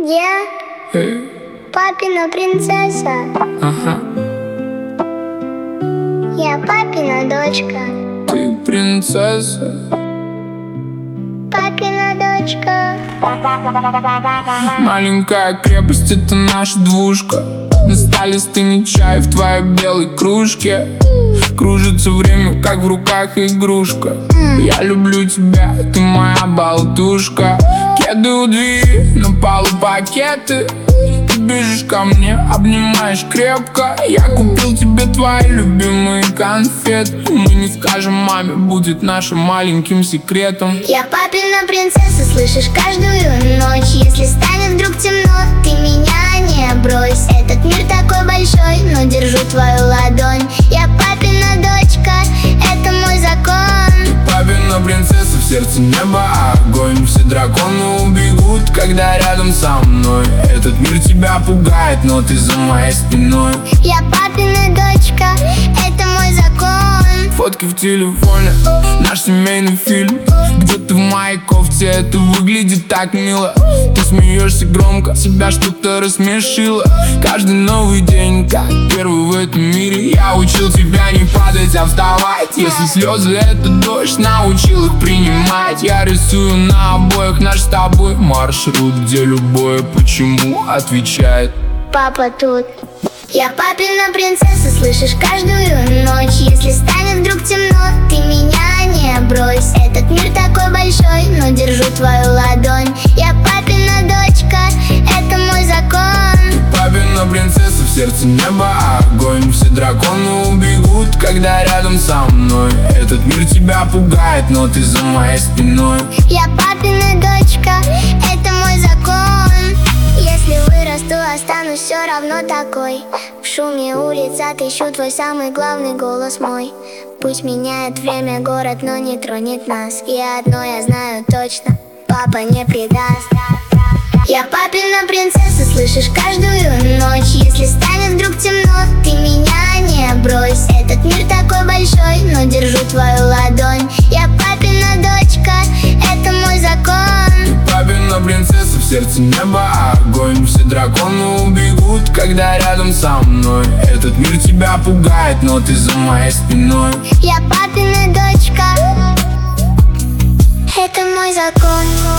Я папина принцесса. Ага. Я папина дочка. Ты принцесса. Папина дочка. Маленькая крепость — это наша двушка. На столе стынет чай в твоей белой кружке. Кружится время, как в руках игрушка. Я люблю тебя, ты моя болтушка. Кеды у двери, на полу пакеты. Ты бежишь ко мне, обнимаешь крепко. Я купил тебе твои любимые конфеты. Мы не скажем маме, будет нашим маленьким секретом. Я папина принцесса, слышишь, каждую ночь. Если станет вдруг темно, ты меня не брось. Этот мир такой большой, но держу твою ладонь. Я папина дочка, это мой закон. Папина принцесса, в сердце небо огонь. Все драконы убегут, когда рядом со мной. Этот мир тебя пугает, но ты за моей спиной. Я папина дочка, это мой закон. Фотки в телефоне, наш семейный фильм. Где ты в моей кофте, это выглядит так мило. Ты смеешься громко, себя что-то рассмешило. Каждый новый день, как первый в этом мире. Я учил тебя не падать, а вставать. Если слезы — это дождь, научил их принимать. Я рисую на обоих наш с тобой маршрут, где любое почему отвечает: Папа тут. Я папина принцесса, слышишь, каждую ночь. Если станет вдруг темно, ты меня не брось. Этот мир такой большой, но держу твою ладонь. Я папина дочка, это мой закон. Папина принцесса, в сердце небо огонь. Все драконы убегут, когда рядом со мной. Этот мир тебя пугает, но ты за моей спиной. Я папина дочка, это мой закон. Если вырасту, останусь все равно такой. В шуме улиц отыщу твой самый главный голос мой. Пусть меняет время город, но не тронет нас. И одно я знаю точно: папа не предаст. Я папина принцесса, слышишь, каждую ночь. Если станет вдруг темно, ты меня не брось. Этот мир такой большой, но держу твою ладонь. Я папина дочка, это мой закон. Папина принцесса, в сердце небо огонь. Все драконы убегут, когда рядом со мной. Этот мир тебя пугает, но ты за моей спиной. Я папина дочка, это мой закон.